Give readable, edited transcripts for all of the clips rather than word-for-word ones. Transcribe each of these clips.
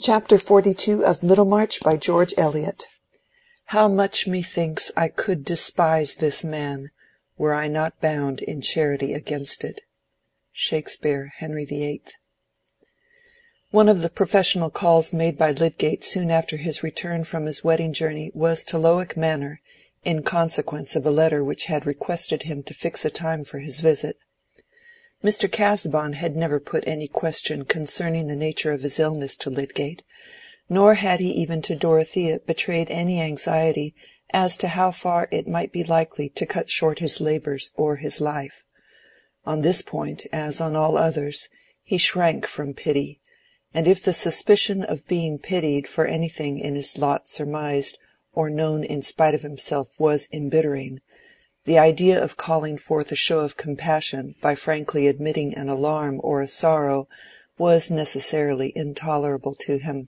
Chapter 42 of Middlemarch by George Eliot. How much methinks I could despise this man, were I not bound in charity against it. Shakespeare, Henry VIII. One of the professional calls made by Lydgate soon after his return from his wedding journey was to Lowick Manor, in consequence of a letter which had requested him to fix a time for his visit. Mr. Casaubon had never put any question concerning the nature of his illness to Lydgate, nor had he even to Dorothea betrayed any anxiety as to how far it might be likely to cut short his labors or his life. On this point, as on all others, he shrank from pity, and if the suspicion of being pitied for anything in his lot surmised or known in spite of himself was embittering, the idea of calling forth a show of compassion by frankly admitting an alarm or a sorrow was necessarily intolerable to him.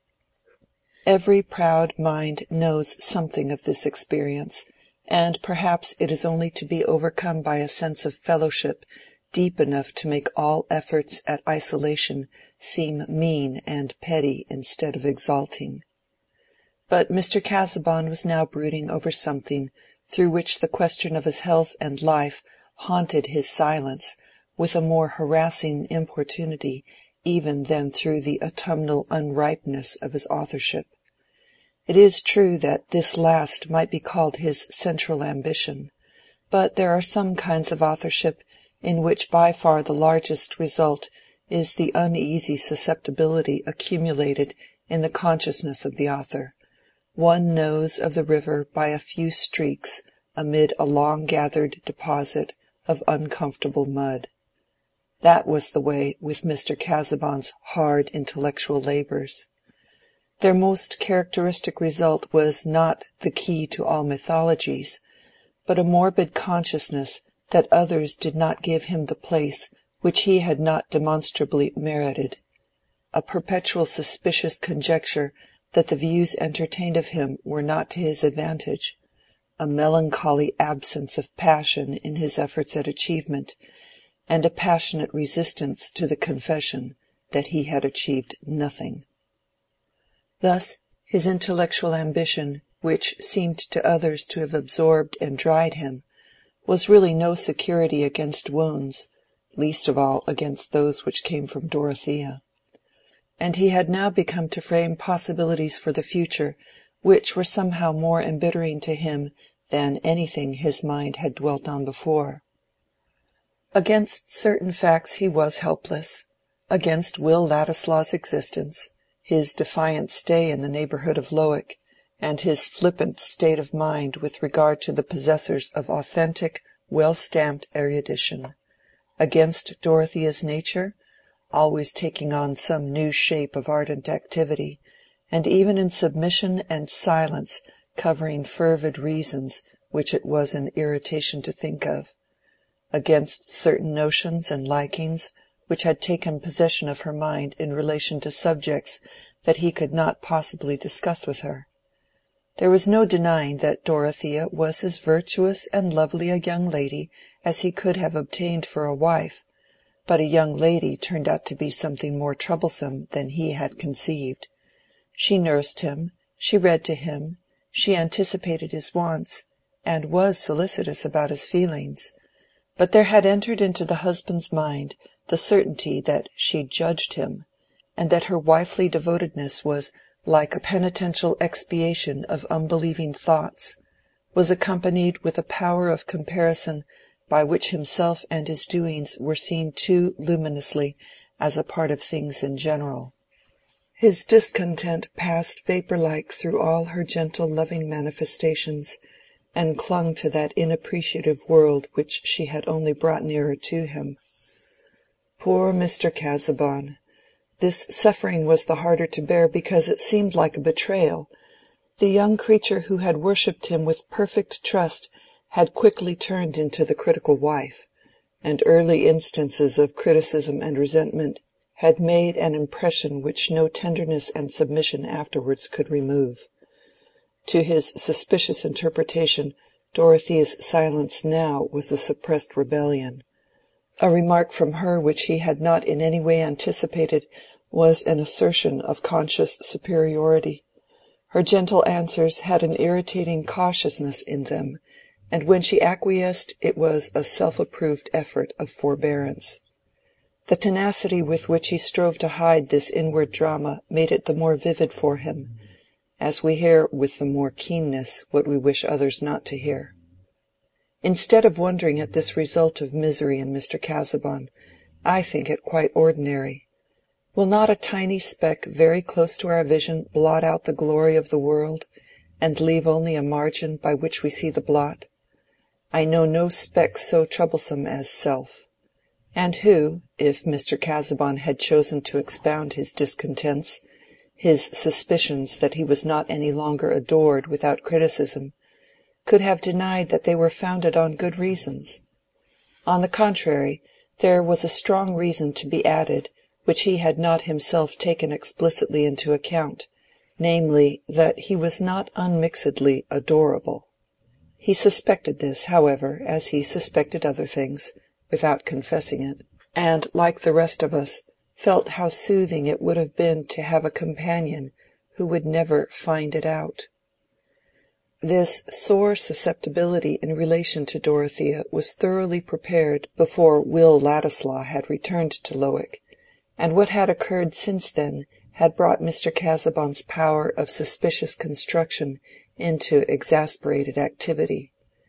Every proud mind knows something of this experience, and perhaps it is only to be overcome by a sense of fellowship deep enough to make all efforts at isolation seem mean and petty instead of exalting. But Mr. Casaubon was now brooding over something through which the question of his health and life haunted his silence with a more harassing importunity even than through the autumnal unripeness of his authorship. It is true that this last might be called his central ambition, but there are some kinds of authorship in which by far the largest result is the uneasy susceptibility accumulated in the consciousness of the author. One knows of the river by a few streaks amid a long-gathered deposit of uncomfortable mud. That was the way with Mr. Casaubon's hard intellectual labors. Their most characteristic result was not the key to all mythologies, but a morbid consciousness that others did not give him the place which he had not demonstrably merited, a perpetual suspicious conjecture that the views entertained of him were not to his advantage, a melancholy absence of passion in his efforts at achievement, and a passionate resistance to the confession that he had achieved nothing. Thus his intellectual ambition, which seemed to others to have absorbed and dried him, was really no security against wounds, least of all against those which came from Dorothea. And he had now begun to frame possibilities for the future which were somehow more embittering to him than anything his mind had dwelt on before. Against certain facts he was helpless, against Will Ladislaw's existence, his defiant stay in the neighborhood of Lowick, and his flippant state of mind with regard to the possessors of authentic, well-stamped erudition, against Dorothea's nature, always taking on some new shape of ardent activity, and even in submission and silence covering fervid reasons which it was an irritation to think of, against certain notions and likings which had taken possession of her mind in relation to subjects that he could not possibly discuss with her. There was no denying that Dorothea was as virtuous and lovely a young lady as he could have obtained for a wife, but a young lady turned out to be something more troublesome than he had conceived. She nursed him, she read to him, she anticipated his wants, and was solicitous about his feelings, but there had entered into the husband's mind the certainty that she judged him, and that her wifely devotedness was like a penitential expiation of unbelieving thoughts, was accompanied with a power of comparison by which himself and his doings were seen too luminously as a part of things in general. His discontent passed vapor-like through all her gentle loving manifestations, and clung to that inappreciative world which she had only brought nearer to him. Poor Mr. Casaubon! This suffering was the harder to bear because it seemed like a betrayal. The young creature who had worshipped him with perfect trust had quickly turned into the critical wife, and early instances of criticism and resentment had made an impression which no tenderness and submission afterwards could remove. To his suspicious interpretation, Dorothea's silence now was a suppressed rebellion. A remark from her which he had not in any way anticipated was an assertion of conscious superiority. Her gentle answers had an irritating cautiousness in them, and when she acquiesced it was a self-approved effort of forbearance. The tenacity with which he strove to hide this inward drama made it the more vivid for him, as we hear with the more keenness what we wish others not to hear. Instead of wondering at this result of misery in Mr. Casaubon, I think it quite ordinary. Will not a tiny speck very close to our vision blot out the glory of the world, and leave only a margin by which we see the blot? I know no speck so troublesome as self. And who, if Mr. Casaubon had chosen to expound his discontents, his suspicions that he was not any longer adored without criticism, could have denied that they were founded on good reasons? On the contrary, there was a strong reason to be added, which he had not himself taken explicitly into account, namely, that he was not unmixedly adorable. He suspected this, however, as he suspected other things, without confessing it, and, like the rest of us, felt how soothing it would have been to have a companion who would never find it out. This sore susceptibility in relation to Dorothea was thoroughly prepared before Will Ladislaw had returned to Lowick, and what had occurred since then had brought Mr. Casaubon's power of suspicious construction into exasperated activity.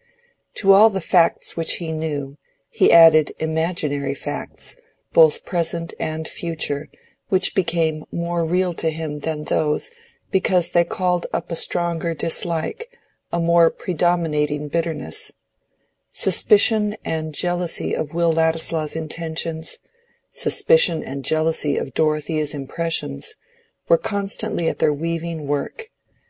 To all the facts which he knew, he added imaginary facts, both present and future, which became more real to him than those, because they called up a stronger dislike, a more predominating bitterness. Suspicion and jealousy of Will Ladislaw's intentions, suspicion and jealousy of Dorothea's impressions, were constantly at their weaving work.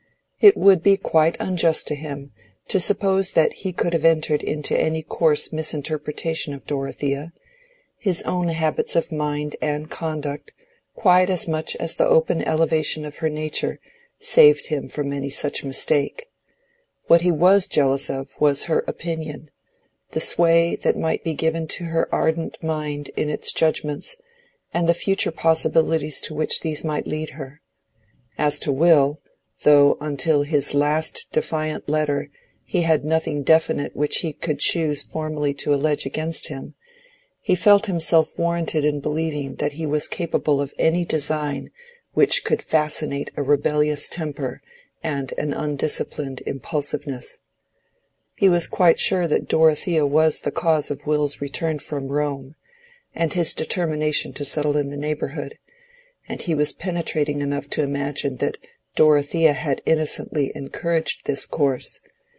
It would be quite unjust to him to suppose that he could have entered into any coarse misinterpretation of Dorothea. His own habits of mind and conduct, quite as much as the open elevation of her nature, saved him from any such mistake. What he was jealous of was her opinion, the sway that might be given to her ardent mind in its judgments, and the future possibilities to which these might lead her. As to Will, though until his last defiant letter he had nothing definite which he could choose formally to allege against him, he felt himself warranted in believing that he was capable of any design which could fascinate a rebellious temper and an undisciplined impulsiveness. He was quite sure that Dorothea was the cause of Will's return from Rome, and his determination to settle in the neighborhood, and he was penetrating enough to imagine that Dorothea had innocently encouraged this course.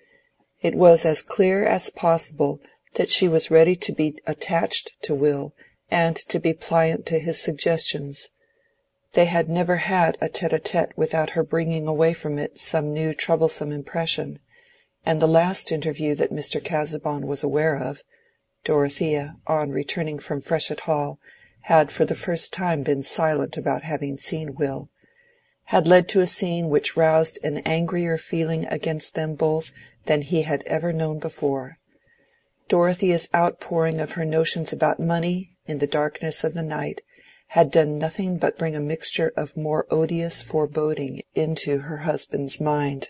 It was as clear as possible that she was ready to be attached to Will and to be pliant to his suggestions. They had never had a tête-à-tête without her bringing away from it some new troublesome impression, and the last interview that Mr. Casaubon was aware of, Dorothea, on returning from Freshitt Hall, had for the first time been silent about having seen Will, had led to a scene which roused an angrier feeling against them both than he had ever known before. Dorothea's outpouring of her notions about money, in the darkness of the night, had done nothing but bring a mixture of more odious foreboding into her husband's mind.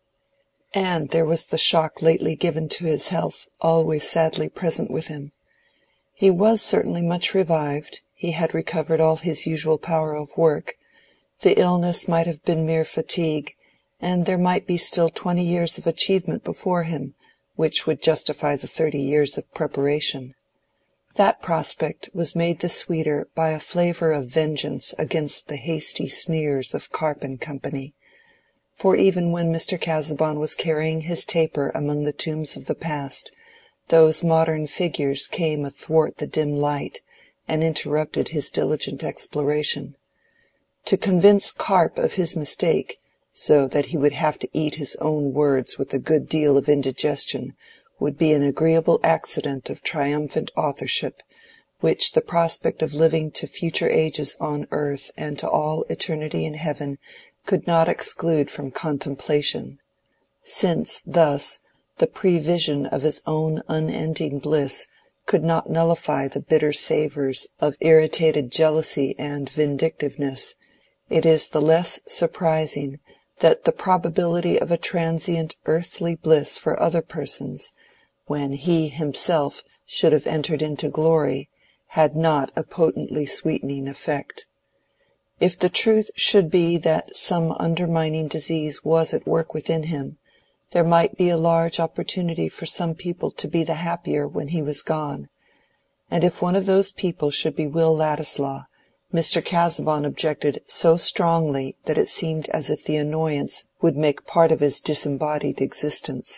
And there was the shock lately given to his health, always sadly present with him. He was certainly much revived, he had recovered all his usual power of work. The illness might have been mere fatigue, and there might be still 20 years of achievement before him, which would justify the 30 years of preparation. That prospect was made the sweeter by a flavor of vengeance against the hasty sneers of Carp and Company, for even when Mr. Casaubon was carrying his taper among the tombs of the past, those modern figures came athwart the dim light, and interrupted his diligent exploration. To convince Carp of his mistake, so that he would have to eat his own words with a good deal of indigestion, would be an agreeable accident of triumphant authorship, which the prospect of living to future ages on earth and to all eternity in heaven could not exclude from contemplation, since thus the prevision of his own unending bliss could not nullify the bitter savors of irritated jealousy and vindictiveness, it is the less surprising that the probability of a transient earthly bliss for other persons, when he himself should have entered into glory, had not a potently sweetening effect. If the truth should be that some undermining disease was at work within him, there might be a large opportunity for some people to be the happier when he was gone; and if one of those people should be Will Ladislaw, Mr. Casaubon objected so strongly that it seemed as if the annoyance would make part of his disembodied existence.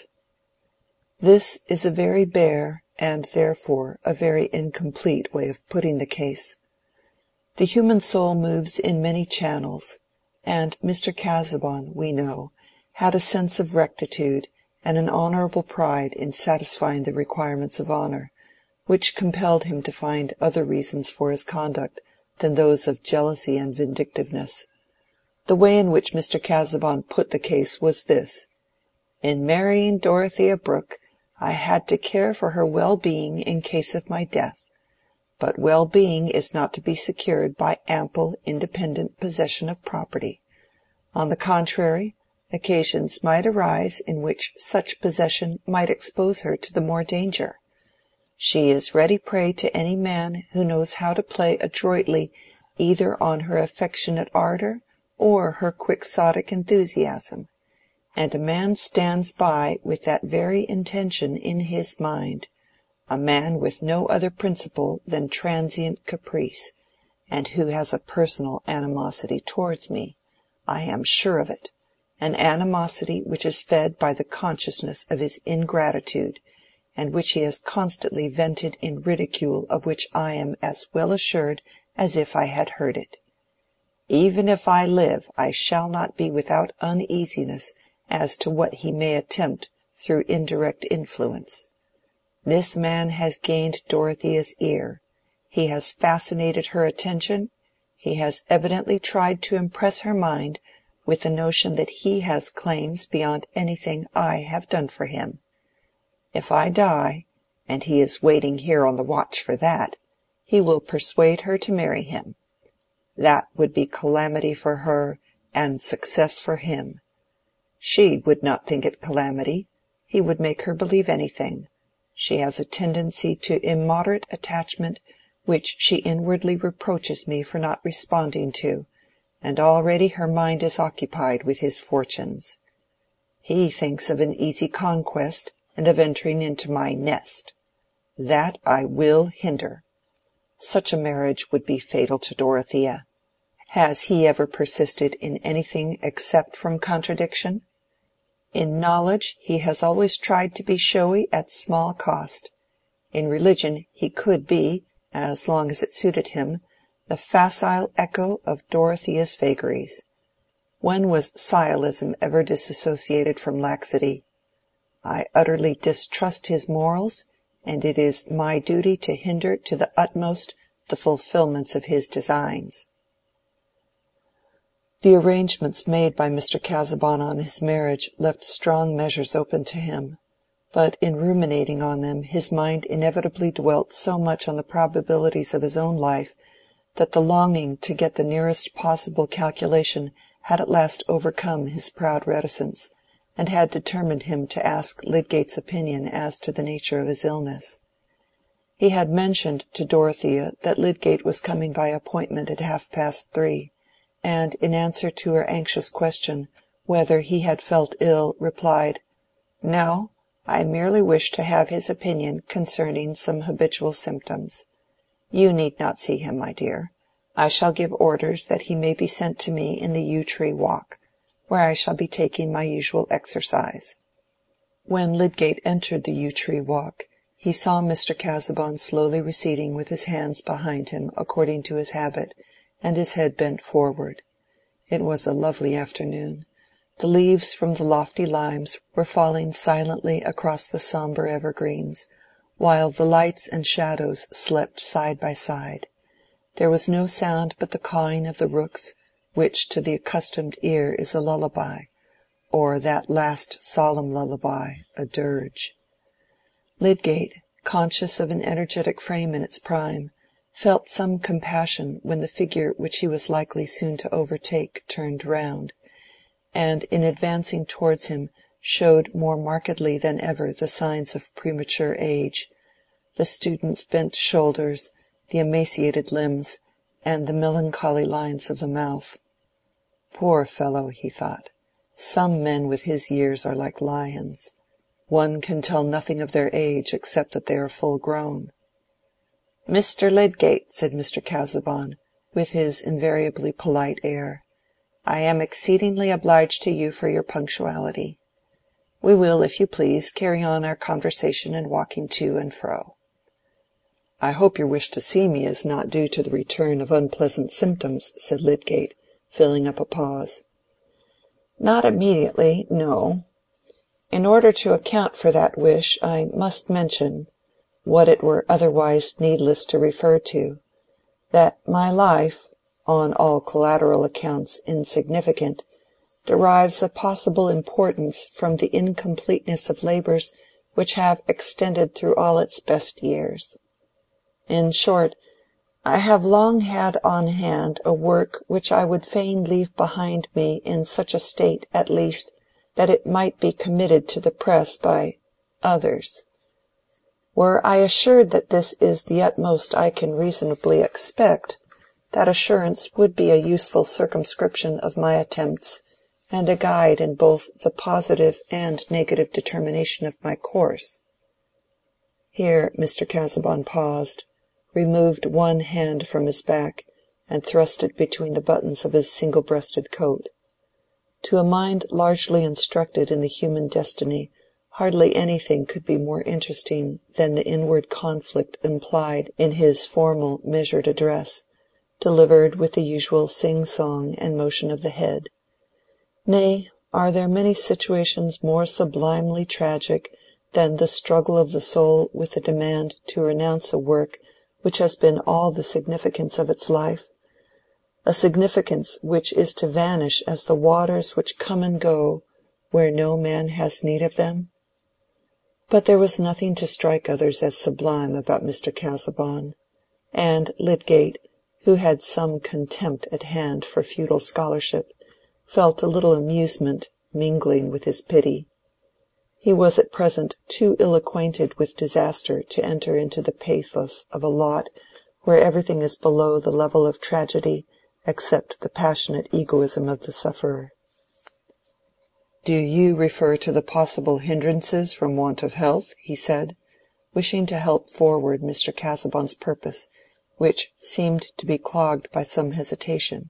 This is a very bare, and therefore a very incomplete way of putting the case. The human soul moves in many channels, and Mr. Casaubon, we know, had a sense of rectitude and an honorable pride in satisfying the requirements of honor, which compelled him to find other reasons for his conduct than those of jealousy and vindictiveness. The way in which Mr. Casaubon put the case was this: "In marrying Dorothea Brooke, I had to care for her well-being in case of my death, but well-being is not to be secured by ample independent possession of property. On the contrary, occasions might arise in which such possession might expose her to the more danger. She is ready prey to any man who knows how to play adroitly either on her affectionate ardor or her quixotic enthusiasm, and a man stands by with that very intention in his mind, a man with no other principle than transient caprice, and who has a personal animosity towards me. I am sure of it, an animosity which is fed by the consciousness of his ingratitude, and which he has constantly vented in ridicule of which I am as well assured as if I had heard it. Even if I live I shall not be without uneasiness as to what he may attempt through indirect influence. This man has gained Dorothea's ear, he has fascinated her attention, he has evidently tried to impress her mind with the notion that he has claims beyond anything I have done for him. If I die, and he is waiting here on the watch for that, he will persuade her to marry him. That would be calamity for her and success for him. She would not think it calamity. He would make her believe anything. She has a tendency to immoderate attachment which she inwardly reproaches me for not responding to, and already her mind is occupied with his fortunes. He thinks of an easy conquest and of entering into my nest. That I will hinder. Such a marriage would be fatal to Dorothea. Has he ever persisted in anything except from contradiction? In knowledge he has always tried to be showy at small cost. In religion he could be, as long as it suited him, the facile echo of Dorothea's vagaries. When was sciolism ever disassociated from laxity? I utterly distrust his morals, and it is my duty to hinder to the utmost the fulfilments of his designs." The arrangements made by Mr. Casaubon on his marriage left strong measures open to him, but in ruminating on them his mind inevitably dwelt so much on the probabilities of his own life that the longing to get the nearest possible calculation had at last overcome his proud reticence, and had determined him to ask Lydgate's opinion as to the nature of his illness. He had mentioned to Dorothea that Lydgate was coming by appointment at 3:30, and in answer to her anxious question whether he had felt ill, replied, "No, I merely wish to have his opinion concerning some habitual symptoms. You need not see him, my dear. I shall give orders that he may be sent to me in the Yew Tree Walk, where I shall be taking my usual exercise." When Lydgate entered the Yew Tree Walk, he saw Mr. Casaubon slowly receding with his hands behind him according to his habit, and his head bent forward. It was a lovely afternoon. The leaves from the lofty limes were falling silently across the sombre evergreens, while the lights and shadows slept side by side. There was no sound but the cawing of the rooks, which to the accustomed ear is a lullaby, or that last solemn lullaby, a dirge. Lydgate, conscious of an energetic frame in its prime, felt some compassion when the figure which he was likely soon to overtake turned round, and in advancing towards him showed more markedly than ever the signs of premature age, the student's bent shoulders, the emaciated limbs, and the melancholy lines of the mouth. Poor fellow, he thought, some men with his years are like lions. One can tell nothing of their age except that they are full grown. "Mr. Lydgate," said Mr. Casaubon, with his invariably polite air, "I am exceedingly obliged to you for your punctuality. We will, if you please, carry on our conversation and walking to and fro." "I hope your wish to see me is not due to the return of unpleasant symptoms," said Lydgate, filling up a pause. "Not immediately, no. In order to account for that wish, I must mention, what it were otherwise needless to refer to, that my life, on all collateral accounts insignificant, derives a possible importance from the incompleteness of labors which have extended through all its best years. In short, I have long had on hand a work which I would fain leave behind me in such a state, at least, that it might be committed to the press by others. Were I assured that this is the utmost I can reasonably expect, that assurance would be a useful circumscription of my attempts, and a guide in both the positive and negative determination of my course." Here Mr. Casaubon paused, removed one hand from his back, and thrust it between the buttons of his single-breasted coat. To a mind largely instructed in the human destiny, hardly anything could be more interesting than the inward conflict implied in his formal, measured address, delivered with the usual sing-song and motion of the head. Nay, are there many situations more sublimely tragic than the struggle of the soul with the demand to renounce a work which has been all the significance of its life, a significance which is to vanish as the waters which come and go where no man has need of them? But there was nothing to strike others as sublime about Mr. Casaubon, and Lydgate, who had some contempt at hand for futile scholarship, felt a little amusement mingling with his pity. He was at present too ill acquainted with disaster to enter into the pathos of a lot where everything is below the level of tragedy except the passionate egoism of the sufferer. "Do you refer to the possible hindrances from want of health?" he said, wishing to help forward Mr. Casaubon's purpose, which seemed to be clogged by some hesitation.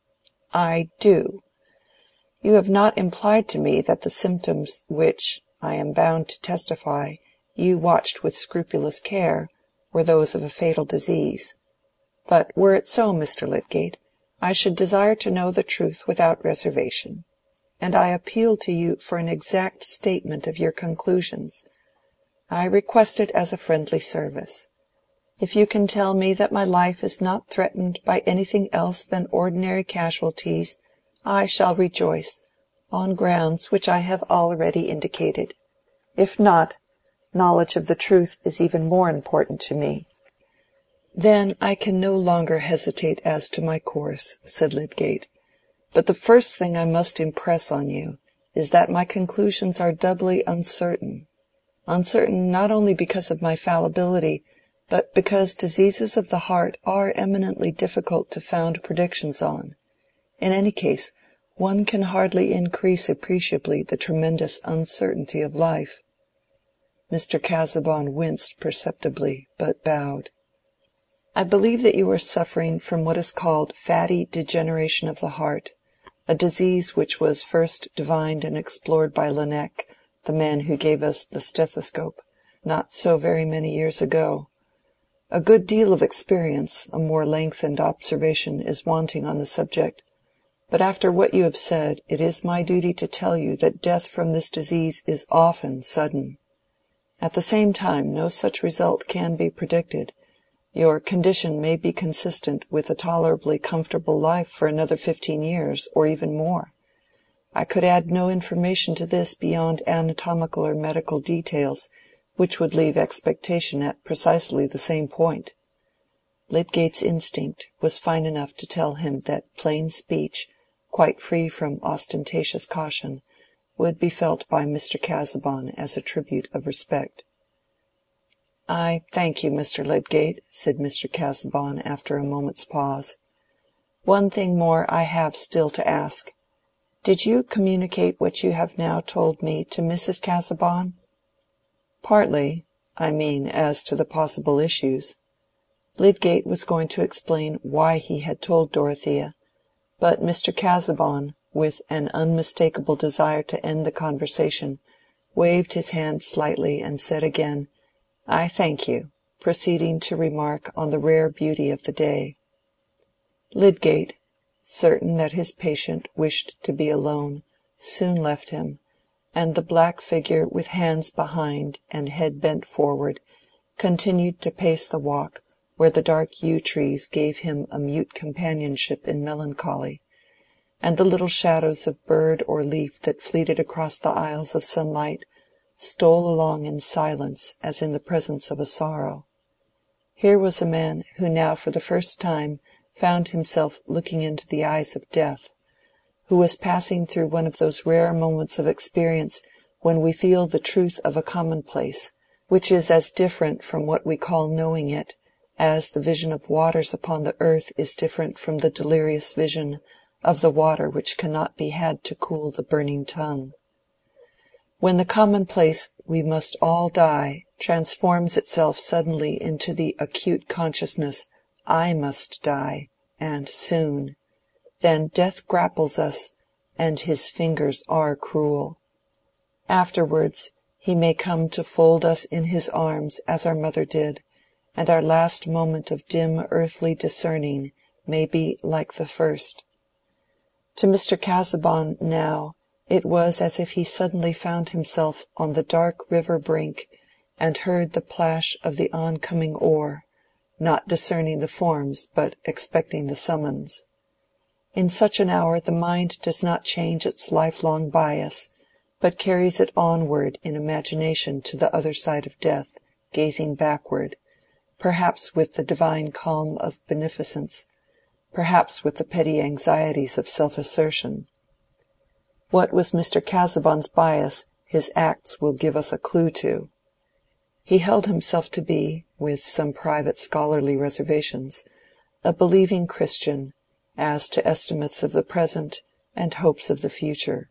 "I do. You have not implied to me that the symptoms which, I am bound to testify, you watched with scrupulous care, were those of a fatal disease. But were it so, Mr. Lydgate, I should desire to know the truth without reservation, and I appeal to you for an exact statement of your conclusions. I request it as a friendly service. If you can tell me that my life is not threatened by anything else than ordinary casualties, I shall rejoice, on grounds which I have already indicated. If not, knowledge of the truth is even more important to me." "Then I can no longer hesitate as to my course," said Lydgate. "But the first thing I must impress on you is that my conclusions are doubly uncertain. Uncertain not only because of my fallibility, but because diseases of the heart are eminently difficult to found predictions on. In any case, one can hardly increase appreciably the tremendous uncertainty of life." Mr. Casaubon winced perceptibly, but bowed. "I believe that you are suffering from what is called fatty degeneration of the heart, a disease which was first divined and explored by Laennec, the man who gave us the stethoscope, not so very many years ago. A good deal of experience, a more lengthened observation, is wanting on the subject. But after what you have said, it is my duty to tell you that death from this disease is often sudden. At the same time, no such result can be predicted. Your condition may be consistent with a tolerably comfortable life for another 15 years, or even more. I could add no information to this beyond anatomical or medical details, which would leave expectation at precisely the same point. Lydgate's instinct was fine enough to tell him that plain speech, quite free from ostentatious caution, would be felt by Mr. Casaubon as a tribute of respect. "I thank you, Mr. Lydgate," said Mr. Casaubon, after a moment's pause. "One thing more I have still to ask. Did you communicate what you have now told me to Mrs. Casaubon?" "Partly. I mean, as to the possible issues." Lydgate was going to explain why he had told Dorothea, but Mr. Casaubon, with an unmistakable desire to end the conversation, waved his hand slightly and said again, "I thank you," proceeding to remark on the rare beauty of the day. Lydgate, certain that his patient wished to be alone, soon left him, and the black figure with hands behind and head bent forward continued to pace the walk where the dark yew trees gave him a mute companionship in melancholy, and the little shadows of bird or leaf that fleeted across the aisles of sunlight stole along in silence as in the presence of a sorrow. Here was a man who now for the first time found himself looking into the eyes of death, who was passing through one of those rare moments of experience when we feel the truth of a commonplace, which is as different from what we call knowing it, as the vision of waters upon the earth is different from the delirious vision of the water which cannot be had to cool the burning tongue. When the commonplace "we must all die" transforms itself suddenly into the acute consciousness "I must die, and soon," then death grapples us, and his fingers are cruel. Afterwards he may come to fold us in his arms as our mother did, and our last moment of dim earthly discerning may be like the first. To Mr. Casaubon now it was as if he suddenly found himself on the dark river brink and heard the plash of the oncoming oar, not discerning the forms but expecting the summons. In such an hour the mind does not change its lifelong bias, but carries it onward in imagination to the other side of death, gazing backward, perhaps with the divine calm of beneficence, perhaps with the petty anxieties of self-assertion. What was Mr. Casaubon's bias, his acts will give us a clue to. He held himself to be, with some private scholarly reservations, a believing Christian, as to estimates of the present and hopes of the future.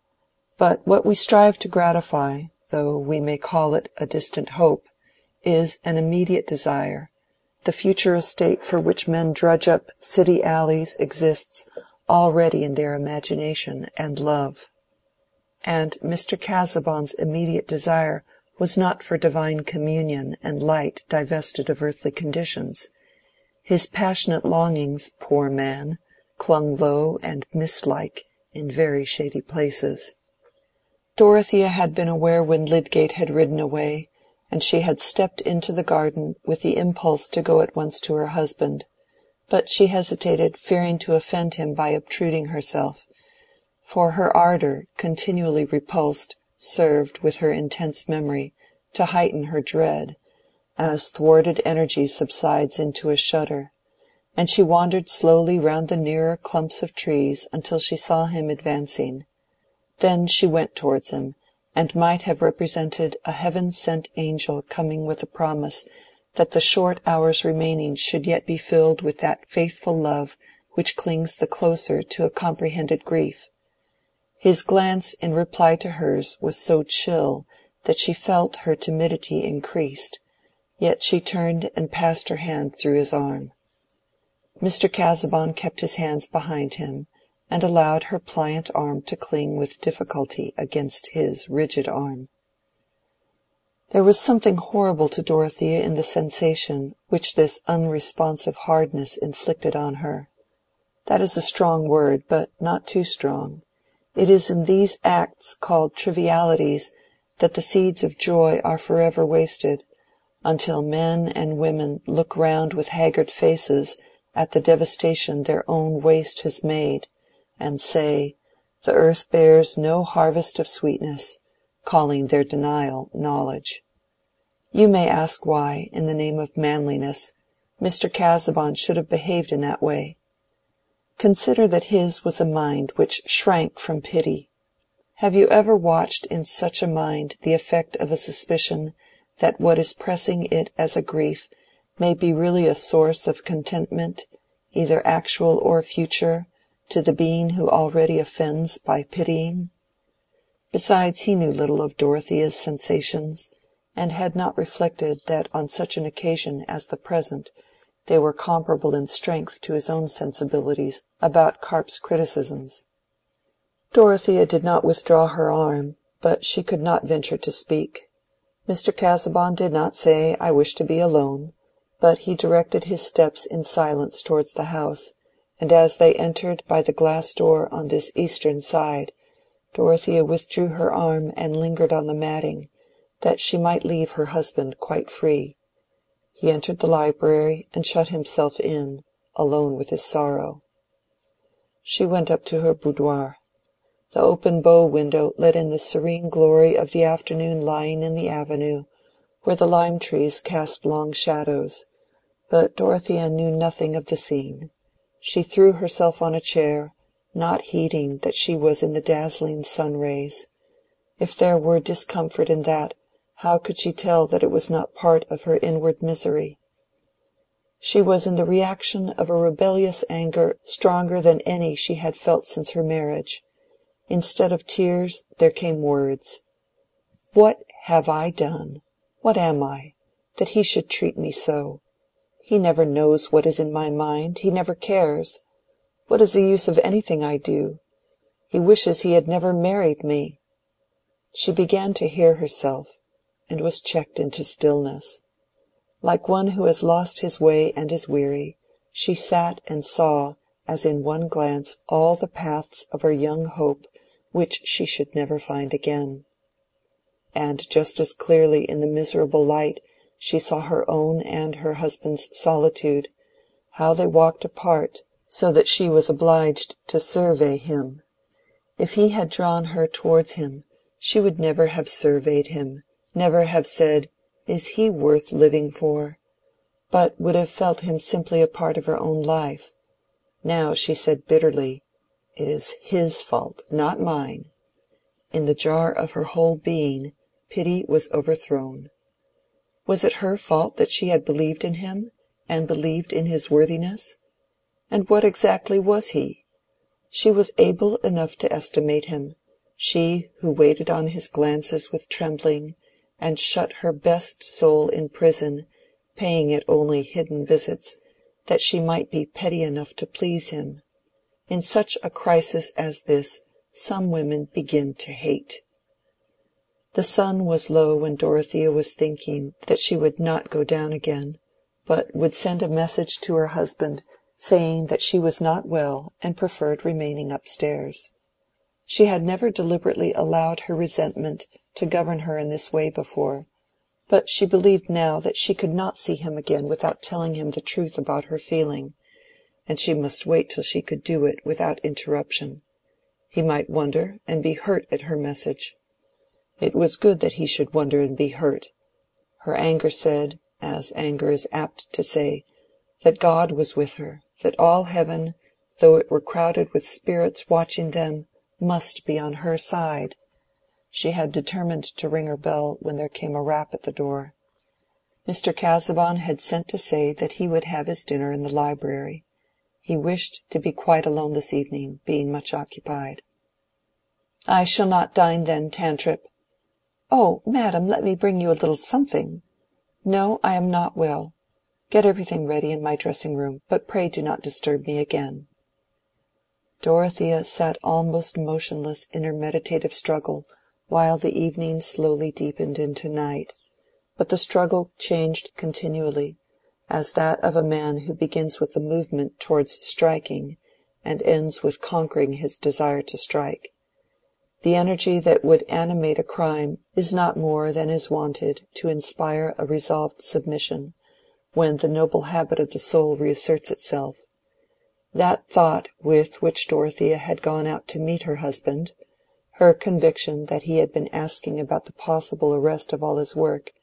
But what we strive to gratify, though we may call it a distant hope, is an immediate desire. The future estate for which men drudge up city alleys exists already in their imagination and love. And Mr. Casaubon's immediate desire was not for divine communion and light divested of earthly conditions. His passionate longings, poor man, clung low and mist-like in very shady places. Dorothea had been aware when Lydgate had ridden away, and she had stepped into the garden with the impulse to go at once to her husband, but she hesitated, fearing to offend him by obtruding herself, for her ardor, continually repulsed, served, with her intense memory, to heighten her dread, as thwarted energy subsides into a shudder, and she wandered slowly round the nearer clumps of trees until she saw him advancing. Then she went towards him, and might have represented a heaven-sent angel coming with a promise that the short hours remaining should yet be filled with that faithful love which clings the closer to a comprehended grief. His glance in reply to hers was so chill that she felt her timidity increased, yet she turned and passed her hand through his arm. Mr. Casaubon kept his hands behind him, and allowed her pliant arm to cling with difficulty against his rigid arm. There was something horrible to Dorothea in the sensation which this unresponsive hardness inflicted on her. That is a strong word, but not too strong. It is in these acts called trivialities that the seeds of joy are forever wasted, until men and women look round with haggard faces at the devastation their own waste has made, and say, "The earth bears no harvest of sweetness," calling their denial knowledge. You may ask why, in the name of manliness, Mr. Casaubon should have behaved in that way. Consider that his was a mind which shrank from pity. Have you ever watched in such a mind the effect of a suspicion that what is pressing it as a grief may be really a source of contentment, either actual or future, to the being who already offends by pitying? Besides, he knew little of Dorothea's sensations, and had not reflected that on such an occasion as the present they were comparable in strength to his own sensibilities about Carp's criticisms. Dorothea did not withdraw her arm, but she could not venture to speak. Mr. Casaubon did not say, "I wish to be alone," but he directed his steps in silence towards the house, and as they entered by the glass door on this eastern side, Dorothea withdrew her arm and lingered on the matting, that she might leave her husband quite free. He entered the library and shut himself in, alone with his sorrow. She went up to her boudoir. The open bow window let in the serene glory of the afternoon lying in the avenue, where the lime trees cast long shadows, but Dorothea knew nothing of the scene. She threw herself on a chair, not heeding that she was in the dazzling sun rays. If there were discomfort in that, how could she tell that it was not part of her inward misery? She was in the reaction of a rebellious anger stronger than any she had felt since her marriage. Instead of tears there came words. "What have I done? What am I, that he should treat me so? He never knows what is in my mind, he never cares. What is the use of anything I do? He wishes he had never married me." She began to hear herself, and was checked into stillness. Like one who has lost his way and is weary, she sat and saw, as in one glance, all the paths of her young hope which she should never find again. And just as clearly in the miserable light she saw her own and her husband's solitude, how they walked apart, so that she was obliged to survey him. If he had drawn her towards him, she would never have surveyed him, never have said, "Is he worth living for?" but would have felt him simply a part of her own life. Now she said bitterly, "It is his fault, not mine." In the jar of her whole being, pity was overthrown. Was it her fault that she had believed in him, and believed in his worthiness? And what exactly was he? She was able enough to estimate him, she who waited on his glances with trembling, and shut her best soul in prison, paying it only hidden visits, that she might be petty enough to please him. In such a crisis as this, some women begin to hate. The sun was low when Dorothea was thinking that she would not go down again, but would send a message to her husband, saying that she was not well and preferred remaining upstairs. She had never deliberately allowed her resentment to govern her in this way before, but she believed now that she could not see him again without telling him the truth about her feeling, and she must wait till she could do it without interruption. He might wonder and be hurt at her message. It was good that he should wonder and be hurt. Her anger said, as anger is apt to say, that God was with her, that all heaven, though it were crowded with spirits watching them, must be on her side. She had determined to ring her bell when there came a rap at the door. Mr. Casaubon had sent to say that he would have his dinner in the library. He wished to be quite alone this evening, being much occupied. "I shall not dine then, Tantripp." "Oh, madam, let me bring you a little something." "No, I am not well. Get everything ready in my dressing-room, but pray do not disturb me again." Dorothea sat almost motionless in her meditative struggle, while the evening slowly deepened into night, but the struggle changed continually, as that of a man who begins with a movement towards striking, and ends with conquering his desire to strike. The energy that would animate a crime is not more than is wanted to inspire a resolved submission, when the noble habit of the soul reasserts itself. That thought with which Dorothea had gone out to meet her husband, her conviction that he had been asking about the possible arrest of all his work,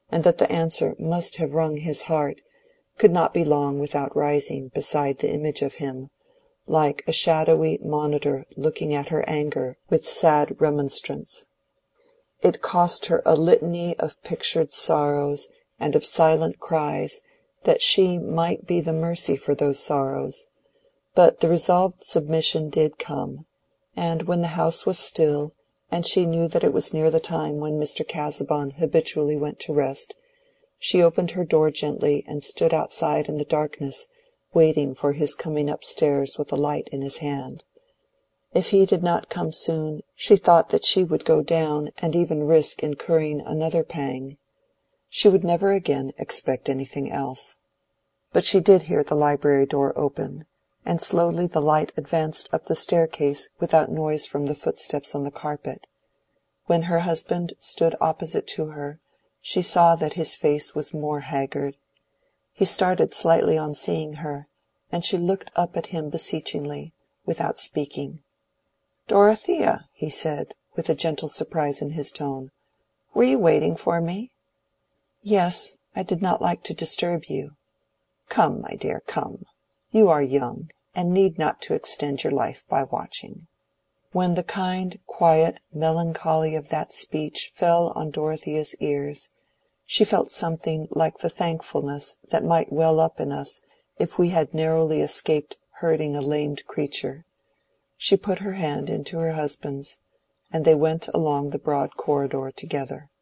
and that the answer must have wrung his heart, could not be long without rising beside the image of him, like a shadowy monitor looking at her anger with sad remonstrance. It cost her a litany of pictured sorrows and of silent cries that she might be the mercy for those sorrows, but the resolved submission did come, and when the house was still, and she knew that it was near the time when Mr. Casaubon habitually went to rest, she opened her door gently and stood outside in the darkness, waiting for his coming upstairs with a light in his hand. If he did not come soon, she thought that she would go down and even risk incurring another pang. She would never again expect anything else. But she did hear the library door open, and slowly the light advanced up the staircase without noise from the footsteps on the carpet. When her husband stood opposite to her, she saw that his face was more haggard. He started slightly on seeing her, and she looked up at him beseechingly, without speaking. "Dorothea," he said, with a gentle surprise in his tone, "were you waiting for me?" "Yes, I did not like to disturb you." "Come, my dear, come. You are young, and need not to extend your life by watching." When the kind, quiet melancholy of that speech fell on Dorothea's ears, she felt something like the thankfulness that might well up in us if we had narrowly escaped hurting a lamed creature. She put her hand into her husband's, and they went along the broad corridor together.